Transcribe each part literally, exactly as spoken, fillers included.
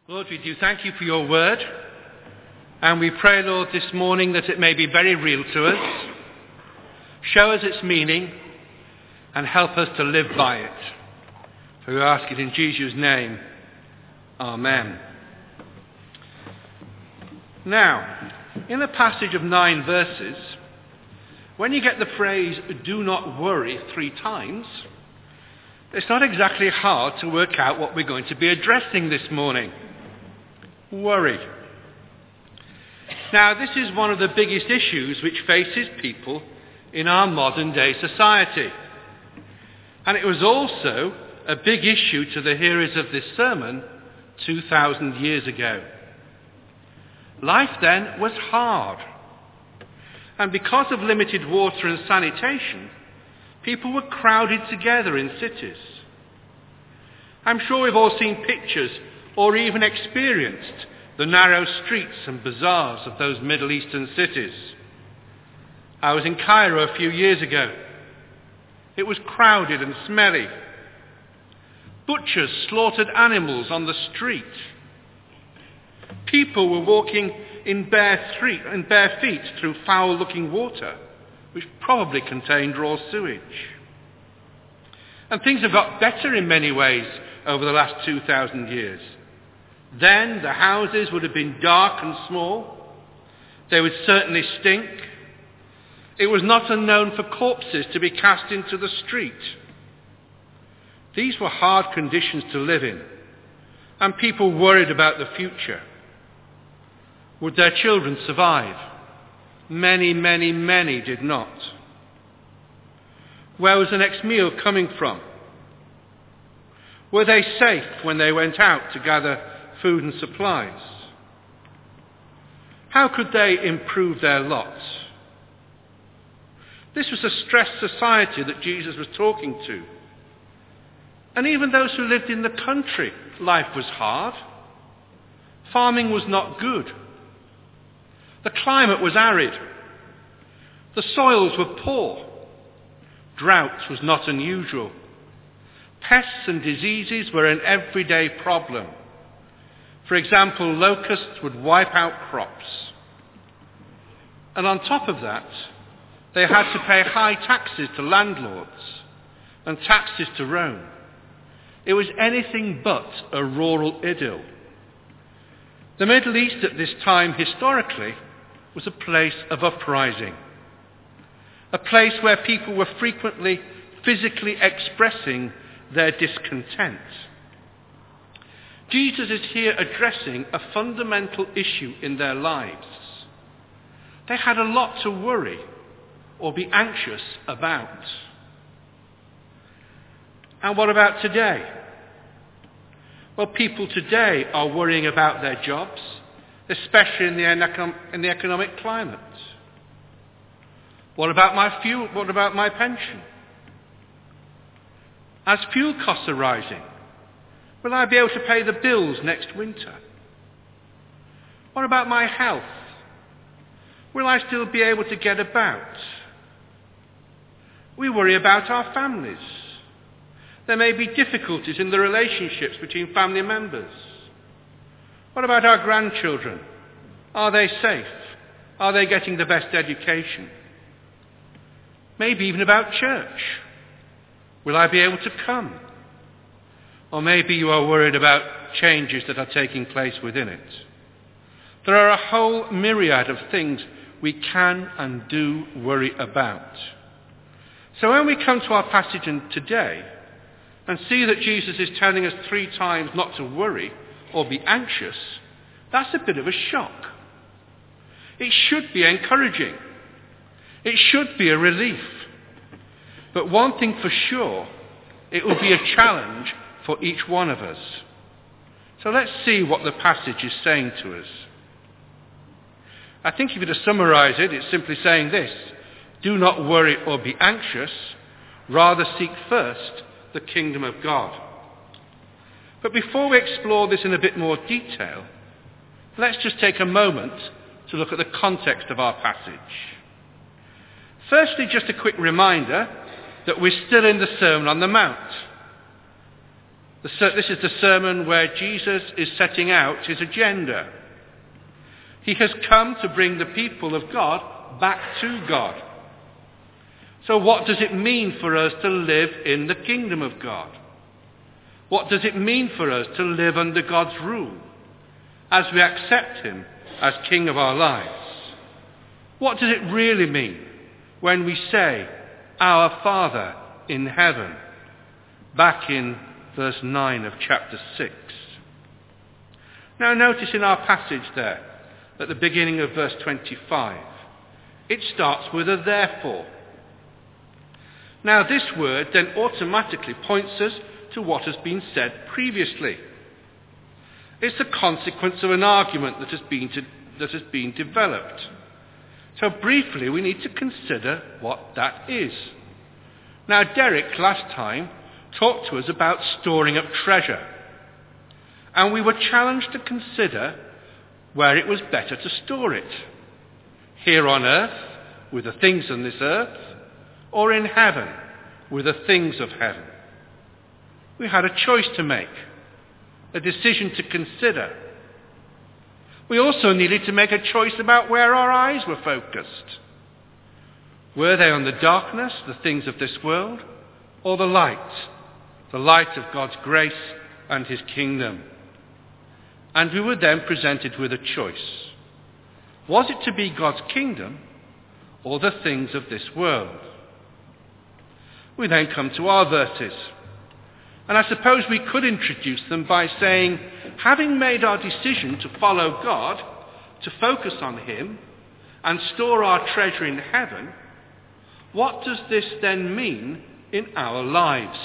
Lord, we do thank you for your word, and we pray, Lord, this morning that it may be very real to us. Show us its meaning and help us to live by it. For we ask it in Jesus' name. Amen. Now, in a passage of nine verses, when you get the phrase, "do not worry," three times, it's not exactly hard to work out what we're going to be addressing this morning. Worry. Now, this is one of the biggest issues which faces people in our modern day society. And it was also a big issue to the hearers of this sermon two thousand years ago. Life then was hard. And because of limited water and sanitation, people were crowded together in cities. I'm sure we've all seen pictures or even experienced the narrow streets and bazaars of those Middle Eastern cities. I was in Cairo a few years ago. It was crowded and smelly. Butchers slaughtered animals on the street. People were walking in bare, street, in bare feet through foul-looking water, which probably contained raw sewage. And things have got better in many ways over the last two thousand years. Then the houses would have been dark and small. They would certainly stink. It was not unknown for corpses to be cast into the street. These were hard conditions to live in, and people worried about the future. Would their children survive? Many, many, many did not. Where was the next meal coming from? Were they safe when they went out to gather food and supplies? How could they improve their lot? This was a stressed society that Jesus was talking to. And even those who lived in the country, life was hard. Farming was not good. The climate was arid. The soils were poor. Drought was not unusual. Pests and diseases were an everyday problem. For example, locusts would wipe out crops. And on top of that, they had to pay high taxes to landlords and taxes to Rome. It was anything but a rural idyll. The Middle East at this time, historically, was a place of uprising. A place where people were frequently physically expressing their discontent. Jesus is here addressing a fundamental issue in their lives. They had a lot to worry or be anxious about. And what about today? Well, people today are worrying about their jobs, especially in the, in the economic climate. What about my fuel? What about my pension? As fuel costs are rising, will I be able to pay the bills next winter? What about my health? Will I still be able to get about? We worry about our families. There may be difficulties in the relationships between family members. What about our grandchildren? Are they safe? Are they getting the best education? Maybe even about church. Will I be able to come? Or maybe you are worried about changes that are taking place within it. There are a whole myriad of things we can and do worry about. So when we come to our passage today and see that Jesus is telling us three times not to worry or be anxious, that's a bit of a shock. It should be encouraging. It should be a relief. But one thing for sure, it will be a challenge for each one of us. So let's see what the passage is saying to us. I think if you were to summarize it, it's simply saying this: do not worry or be anxious, rather seek first the kingdom of God. But before we explore this in a bit more detail, let's just take a moment to look at the context of our passage. Firstly, just a quick reminder that we're still in the Sermon on the Mount. The ser- this is the sermon where Jesus is setting out his agenda. He has come to bring the people of God back to God. So what does it mean for us to live in the kingdom of God? What does it mean for us to live under God's rule as we accept him as King of our lives? What does it really mean when we say, Our Father in heaven, back in verse nine of chapter six? Now notice in our passage there, at the beginning of verse twenty-five, it starts with a therefore. Now this word then automatically points us to what has been said previously. It's the consequence of an argument that has been, to, that has been developed. So briefly we need to consider what that is. Now Derek last time talked to us about storing up treasure. And we were challenged to consider where it was better to store it. Here on earth, with the things on this earth, or in heaven, with the things of heaven. We had a choice to make, a decision to consider. We also needed to make a choice about where our eyes were focused. Were they on the darkness, the things of this world, or the light, the light of God's grace and his kingdom? And we were then presented with a choice. Was it to be God's kingdom or the things of this world? We then come to our verses. And I suppose we could introduce them by saying, having made our decision to follow God, to focus on him, and store our treasure in heaven, what does this then mean in our lives?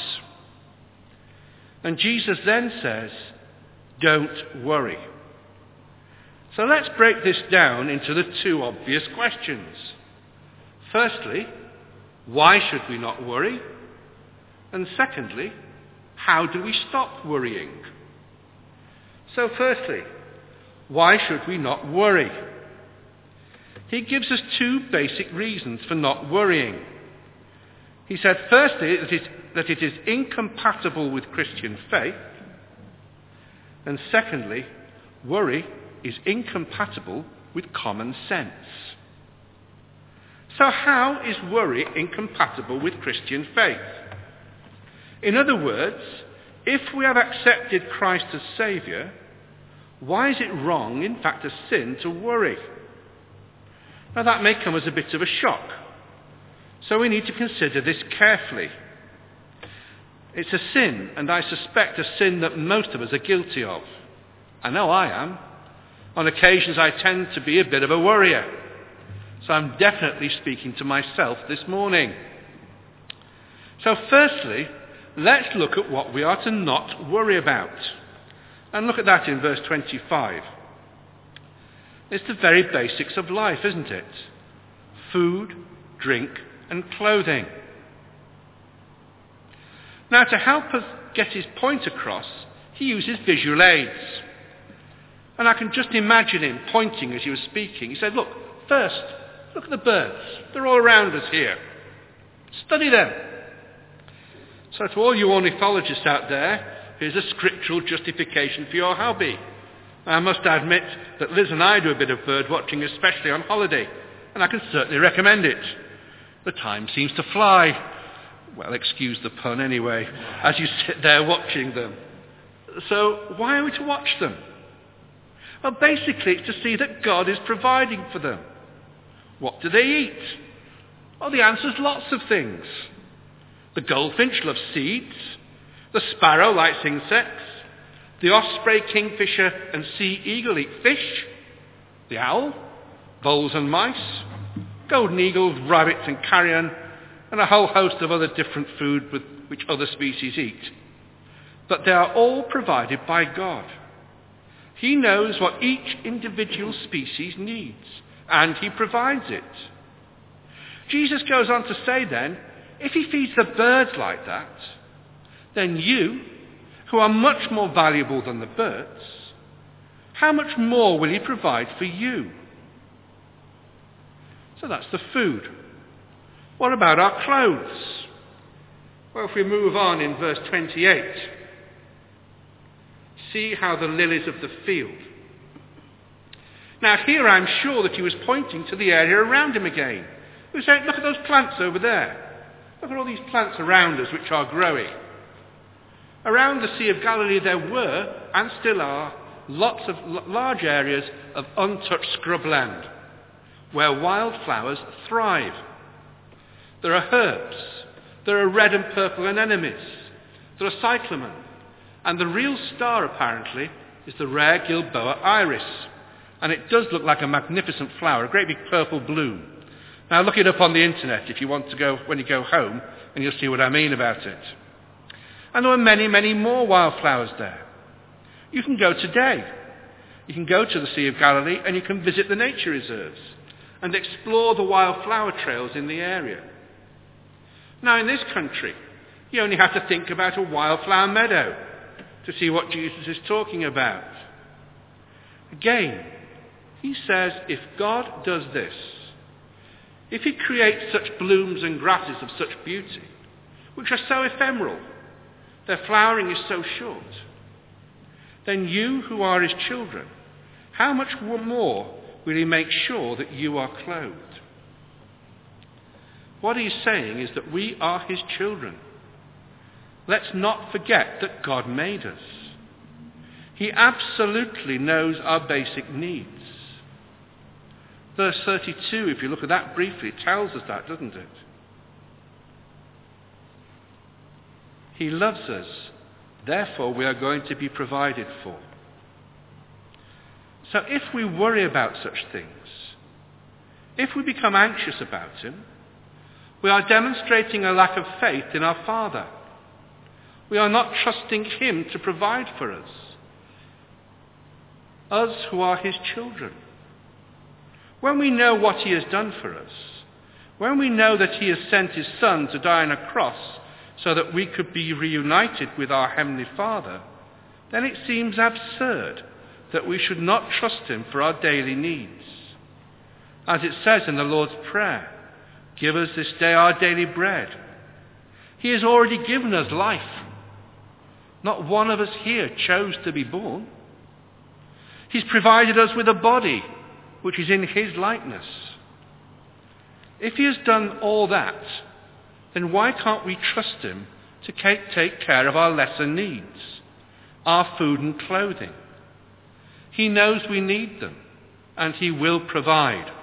And Jesus then says, don't worry. So let's break this down into the two obvious questions. Firstly, why should we not worry? And secondly, how do we stop worrying? So firstly, why should we not worry? He gives us two basic reasons for not worrying. He said firstly that it, that it is incompatible with Christian faith. And secondly, worry is incompatible with common sense. So how is worry incompatible with Christian faith? In other words, if we have accepted Christ as Saviour, why is it wrong, in fact a sin, to worry? Now that may come as a bit of a shock, so we need to consider this carefully. It's a sin, and I suspect a sin that most of us are guilty of. I know I am. On occasions I tend to be a bit of a worrier. So I'm definitely speaking to myself this morning. So firstly, let's look at what we are to not worry about. And look at that in verse twenty-five. It's the very basics of life, isn't it? Food, drink, and clothing. Now, to help us get his point across, he uses visual aids. And I can just imagine him pointing as he was speaking. He said, look, first, look at the birds. They're all around us here. Study them. So to all you ornithologists out there, here's a scriptural justification for your hobby. I must admit that Liz and I do a bit of bird watching, especially on holiday, and I can certainly recommend it. The time seems to fly. Well, excuse the pun anyway, as you sit there watching them. So why are we to watch them? Well, basically it's to see that God is providing for them. What do they eat? Well, the answer's lots of things. The goldfinch loves seeds. The sparrow likes insects. The osprey, kingfisher and sea eagle eat fish. The owl, voles and mice. Golden eagles, rabbits and carrion, and a whole host of other different food with which other species eat. But they are all provided by God. He knows what each individual species needs, and he provides it. Jesus goes on to say then, if he feeds the birds like that, then you, who are much more valuable than the birds, how much more will he provide for you? So that's the food. What about our clothes? Well, if we move on in verse twenty-eight, See how the lilies of the field. Now here I'm sure that he was pointing to the area around him again. He was saying, look at those plants over there. Look at all these plants around us which are growing. Around the Sea of Galilee there were, and still are, lots of l- large areas of untouched scrubland, where wildflowers thrive. There are herbs, there are red and purple anemones, there are cyclamen, and the real star apparently is the rare Gilboa iris. And it does look like a magnificent flower, a great big purple bloom. Now look it up on the internet if you want to go, when you go home, and you'll see what I mean about it. And there are many, many more wildflowers there. You can go today. You can go to the Sea of Galilee and you can visit the nature reserves and explore the wildflower trails in the area. Now in this country, you only have to think about a wildflower meadow to see what Jesus is talking about. Again, he says if God does this, if he creates such blooms and grasses of such beauty, which are so ephemeral, their flowering is so short, then you who are his children, how much more will he make sure that you are clothed? What he's saying is that we are his children. Let's not forget that God made us. He absolutely knows our basic needs. Verse thirty-two, if you look at that briefly, tells us that, doesn't it? He loves us, therefore we are going to be provided for. So if we worry about such things, if we become anxious about him, we are demonstrating a lack of faith in our Father. We are not trusting him to provide for us. Us who are his children. When we know what he has done for us, when we know that he has sent his Son to die on a cross so that we could be reunited with our Heavenly Father, then it seems absurd that we should not trust him for our daily needs. As it says in the Lord's Prayer, give us this day our daily bread. He has already given us life. Not one of us here chose to be born. He's provided us with a body which is in his likeness. If he has done all that, then why can't we trust him to take care of our lesser needs, our food and clothing? He knows we need them, and he will provide.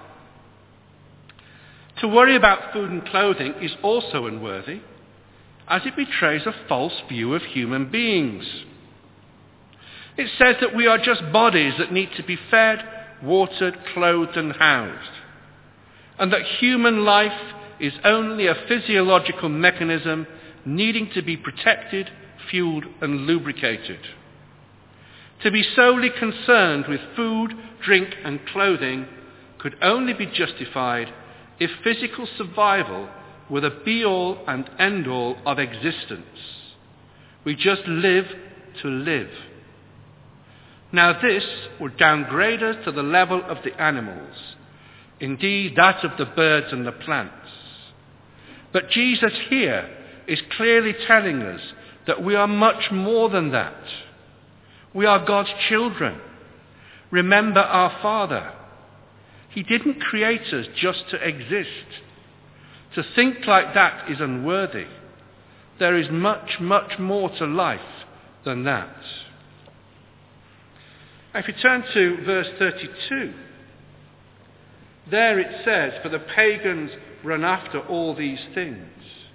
To worry about food and clothing is also unworthy, as it betrays a false view of human beings. It says that we are just bodies that need to be fed, watered, clothed and housed, and that human life is only a physiological mechanism needing to be protected, fueled and lubricated. To be solely concerned with food, drink and clothing could only be justified if physical survival were the be-all and end-all of existence. We just live to live. Now this would downgrade us to the level of the animals, indeed that of the birds and the plants. But Jesus here is clearly telling us that we are much more than that. We are God's children. Remember our Father. He didn't create us just to exist. To think like that is unworthy. There is much, much more to life than that. If you turn to verse thirty-two, there it says, for the pagans run after all these things.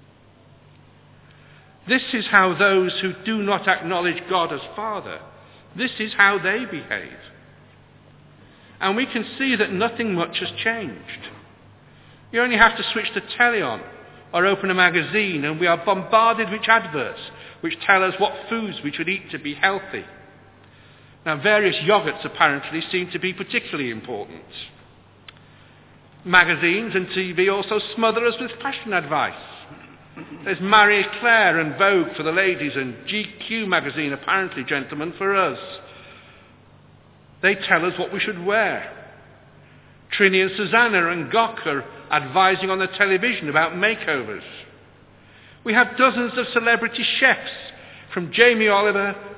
This is how those who do not acknowledge God as Father, this is how they behave. And we can see that nothing much has changed. You only have to switch the telly on or open a magazine and we are bombarded with adverts which tell us what foods we should eat to be healthy. Now various yogurts apparently seem to be particularly important. Magazines and T V also smother us with fashion advice. There's Marie Claire and Vogue for the ladies and G Q magazine, apparently, gentlemen, for us. They tell us what we should wear. Trini and Susanna and Gok are advising on the television about makeovers. We have dozens of celebrity chefs, from Jamie Oliver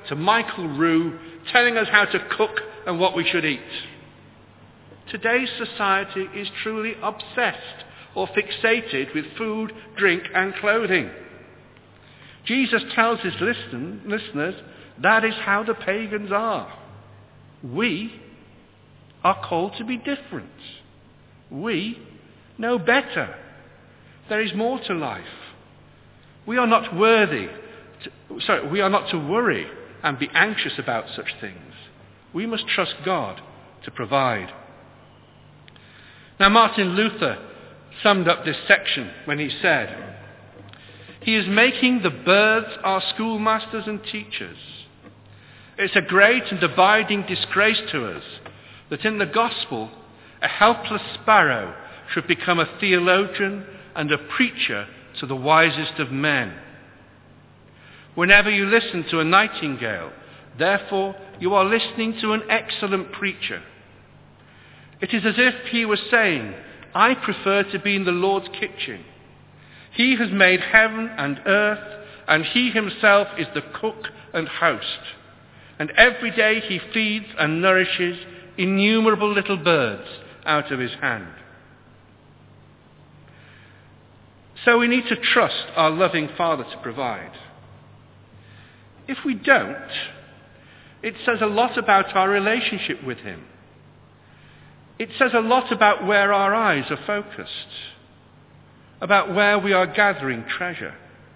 to Michael Roux telling us how to cook and what we should eat. Today's society is truly obsessed or fixated with food, drink and clothing. Jesus tells his listen, listeners that is how the pagans are. We are called to be different. We know better. There is more to life. We are not worthy, to, sorry, we are not to worry and be anxious about such things. We must trust God to provide. Now Martin Luther summed up this section when he said, "He is making the birds our schoolmasters and teachers. It's a great and abiding disgrace to us that in the gospel a helpless sparrow should become a theologian and a preacher to the wisest of men. Whenever you listen to a nightingale, therefore you are listening to an excellent preacher. It is as if he was saying, I prefer to be in the Lord's kitchen. He has made heaven and earth, and he himself is the cook and host. And every day he feeds and nourishes innumerable little birds out of his hand." So we need to trust our loving Father to provide. If we don't, it says a lot about our relationship with him. It says a lot about where our eyes are focused, about where we are gathering treasure.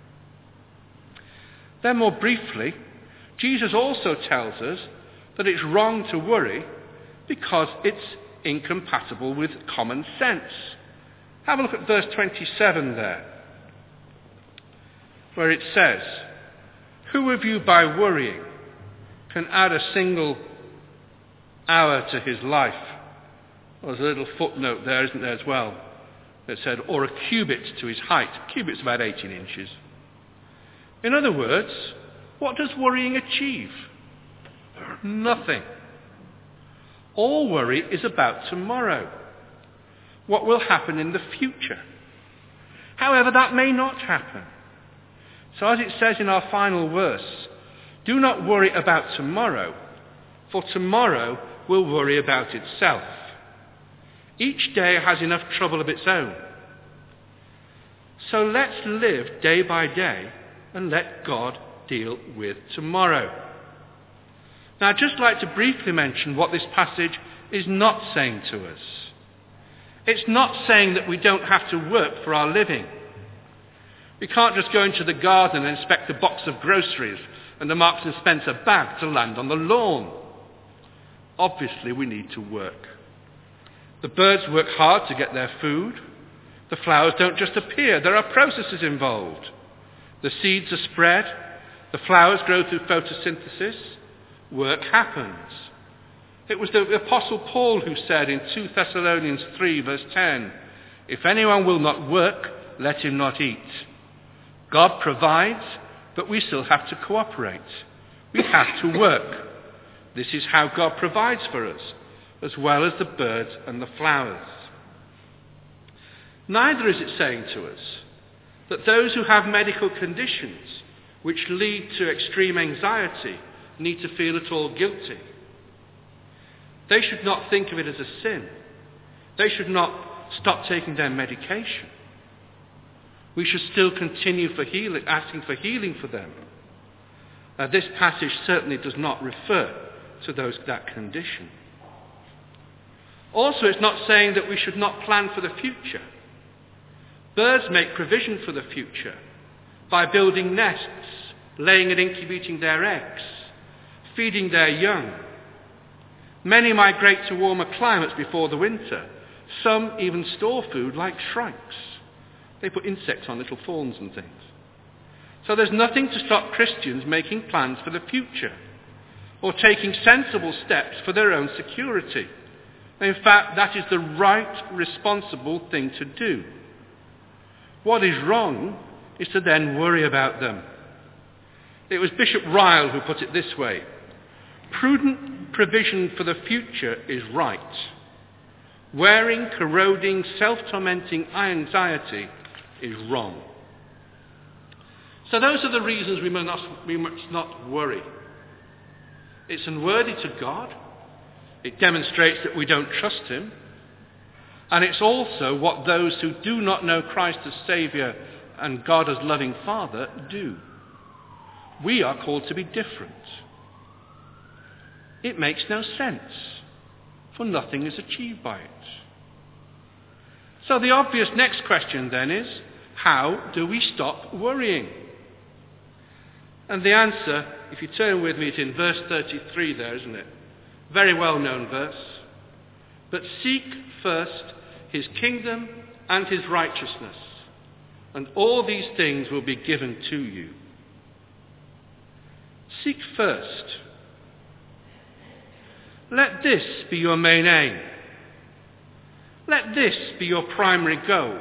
Then more briefly, Jesus also tells us that it's wrong to worry because it's incompatible with common sense. Have a look at verse twenty-seven there, where it says, "Who of you by worrying can add a single hour to his life?" Well, there's a little footnote there, isn't there, as well, that said, "or a cubit to his height." A cubit's about eighteen inches. In other words, what does worrying achieve? Nothing. All worry is about tomorrow, what will happen in the future. However, that may not happen. So as it says in our final verse, do not worry about tomorrow, for tomorrow will worry about itself. Each day has enough trouble of its own. So let's live day by day and let God deal with tomorrow. Now, I'd just like to briefly mention what this passage is not saying to us. It's not saying that we don't have to work for our living. We can't just go into the garden and inspect a box of groceries and a Marks and Spencer bag to land on the lawn. Obviously, we need to work. The birds work hard to get their food. The flowers don't just appear. There are processes involved. The seeds are spread. The flowers grow through photosynthesis. Work happens. It was the Apostle Paul who said in Second Thessalonians three, verse ten, "If anyone will not work, let him not eat." God provides, but we still have to cooperate. We have to work. This is how God provides for us, as well as the birds and the flowers. Neither is it saying to us that those who have medical conditions which lead to extreme anxiety need to feel at all guilty. They should not think of it as a sin. They should not stop taking their medication. We should still continue for healing, asking for healing for them. Now, this passage certainly does not refer to those that condition. Also, it's not saying that we should not plan for the future. Birds make provision for the future by building nests, laying and incubating their eggs, feeding their young. Many migrate to warmer climates before the winter. Some even store food like shrikes. They put insects on little fawns and things. So there's nothing to stop Christians making plans for the future or taking sensible steps for their own security. In fact, that is the right, responsible thing to do. What is wrong is to then worry about them. It was Bishop Ryle who put it this way: prudent provision for the future is right. Wearing, corroding, self-tormenting anxiety is wrong. So those are the reasons we must not, we must not worry. It's unworthy to God. It demonstrates that we don't trust him. And it's also what those who do not know Christ as Saviour and God as loving Father do. We are called to be different. It makes no sense, for nothing is achieved by it. So the obvious next question then is, how do we stop worrying? And the answer, if you turn with me, it's in verse thirty-three there, isn't it? Very well-known verse. But seek first his kingdom and his righteousness, and all these things will be given to you. Seek first. Let this be your main aim. Let this be your primary goal.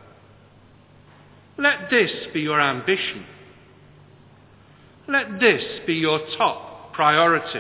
Let this be your ambition. Let this be your top priority.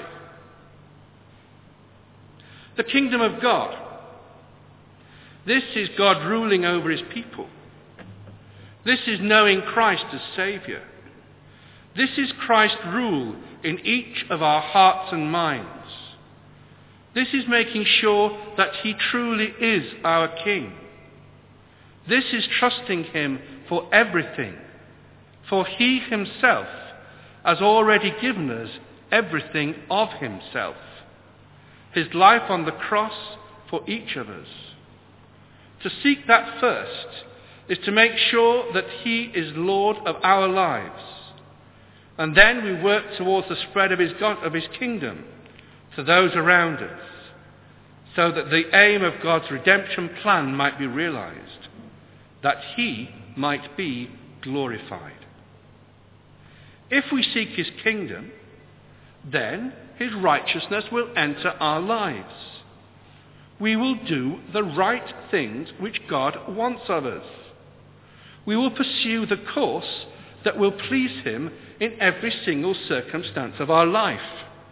The kingdom of God. This is God ruling over his people. This is knowing Christ as Saviour. This is Christ's rule in each of our hearts and minds. This is making sure that he truly is our King. This is trusting him for everything, for he himself has already given us everything of himself. His life on the cross for each of us. To seek that first is to make sure that he is Lord of our lives. And then we work towards the spread of his, God, of his kingdom to those around us, so that the aim of God's redemption plan might be realized, that he might be glorified. If we seek his kingdom, then his righteousness will enter our lives. We will do the right things which God wants of us. We will pursue the course that will please him in every single circumstance of our life.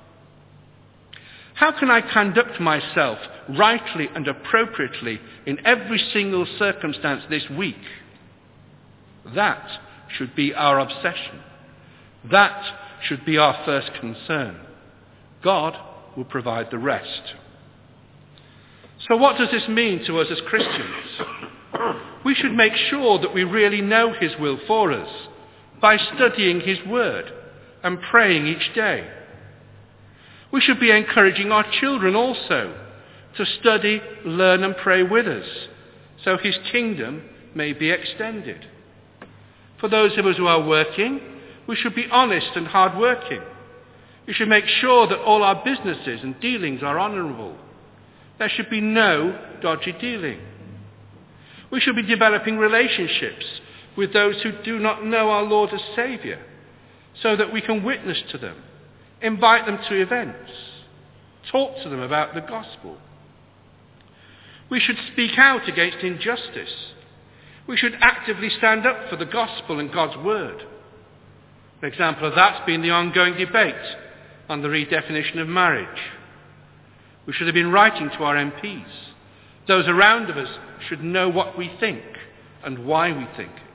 How can I conduct myself rightly and appropriately in every single circumstance this week? That should be our obsession. That should be our first concern. God will provide the rest. So what does this mean to us as Christians? We should make sure that we really know his will for us by studying his word and praying each day. We should be encouraging our children also to study, learn and pray with us, so his kingdom may be extended. For those of us who are working, we should be honest and hard-working. We should make sure that all our businesses and dealings are honourable. There should be no dodgy dealing. We should be developing relationships with those who do not know our Lord as Saviour, so that we can witness to them, invite them to events, talk to them about the gospel. We should speak out against injustice. We should actively stand up for the gospel and God's word. An example of that's been the ongoing debate on the redefinition of marriage. We should have been writing to our M Ps. Those around us should know what we think and why we think it.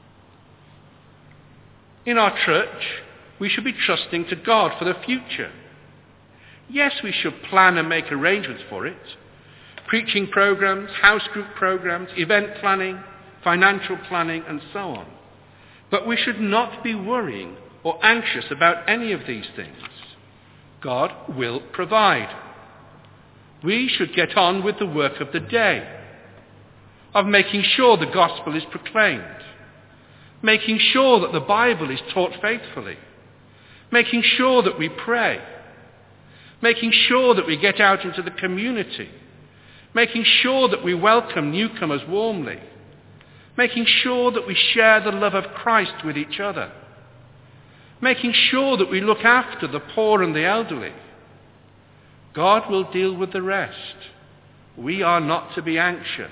In our church, we should be trusting to God for the future. Yes, we should plan and make arrangements for it. Preaching programs, house group programs, event planning, financial planning, and so on. But we should not be worrying or anxious about any of these things. God will provide. We should get on with the work of the day, of making sure the gospel is proclaimed, making sure that the Bible is taught faithfully, making sure that we pray, making sure that we get out into the community, making sure that we welcome newcomers warmly, making sure that we share the love of Christ with each other, making sure that we look after the poor and the elderly. God will deal with the rest. We are not to be anxious.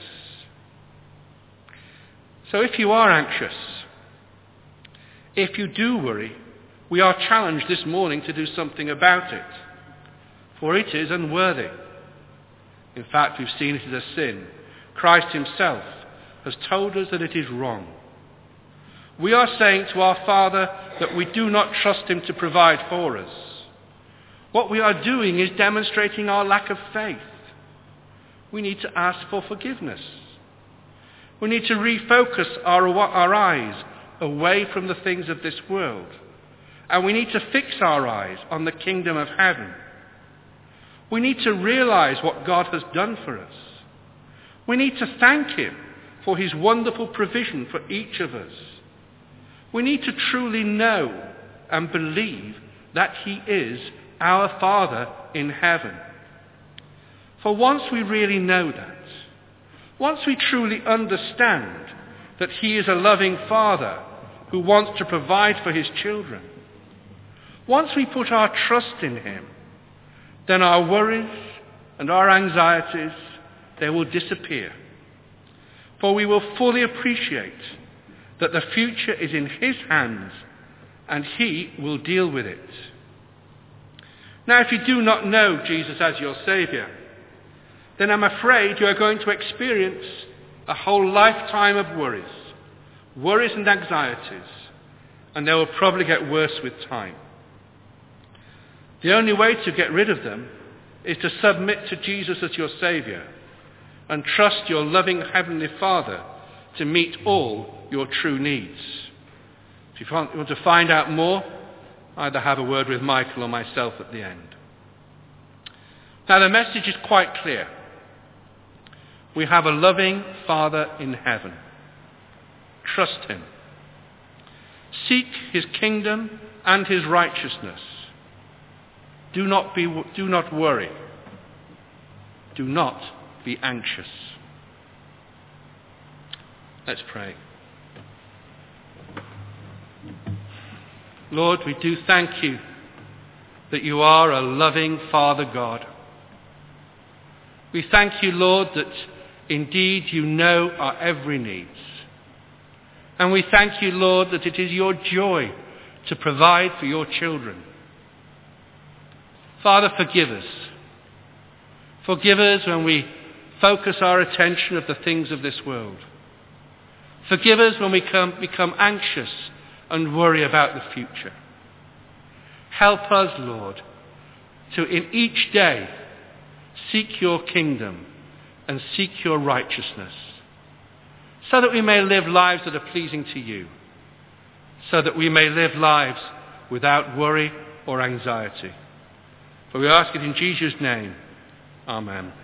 So if you are anxious, if you do worry, we are challenged this morning to do something about it, for it is unworthy. In fact, we've seen it as a sin. Christ himself has told us that it is wrong. We are saying to our Father that we do not trust him to provide for us. what we are doing is demonstrating our lack of faith. We need to ask for forgiveness. We need to refocus our, our eyes away from the things of this world. And we need to fix our eyes on the kingdom of heaven. We need to realize what God has done for us. We need to thank him for his wonderful provision for each of us. We need to truly know and believe that he is our Father in heaven. For once we really know that, once we truly understand that he is a loving Father who wants to provide for his children, once we put our trust in him, then our worries and our anxieties, they will disappear. For we will fully appreciate that the future is in his hands and he will deal with it. Now, if you do not know Jesus as your Saviour, then I'm afraid you are going to experience a whole lifetime of worries, worries and anxieties, and they will probably get worse with time. The only way to get rid of them is to submit to Jesus as your Saviour and trust your loving Heavenly Father to meet all your true needs. If you want to find out more, either have a word with Michael or myself at the end. Now, the message is quite clear. We have a loving Father in heaven. Trust him. Seek his kingdom and his righteousness. Do not be, do not worry. Do not be anxious. Let's pray. Lord, we do thank you that you are a loving Father God. We thank you, Lord, that indeed you know our every needs. And we thank you, Lord, that it is your joy to provide for your children. Father, forgive us. Forgive us when we focus our attention of the things of this world. Forgive us when we come, become anxious and worry about the future. Help us, Lord, to in each day seek your kingdom and seek your righteousness, so that we may live lives that are pleasing to you, so that we may live lives without worry or anxiety. For we ask it in Jesus' name. Amen.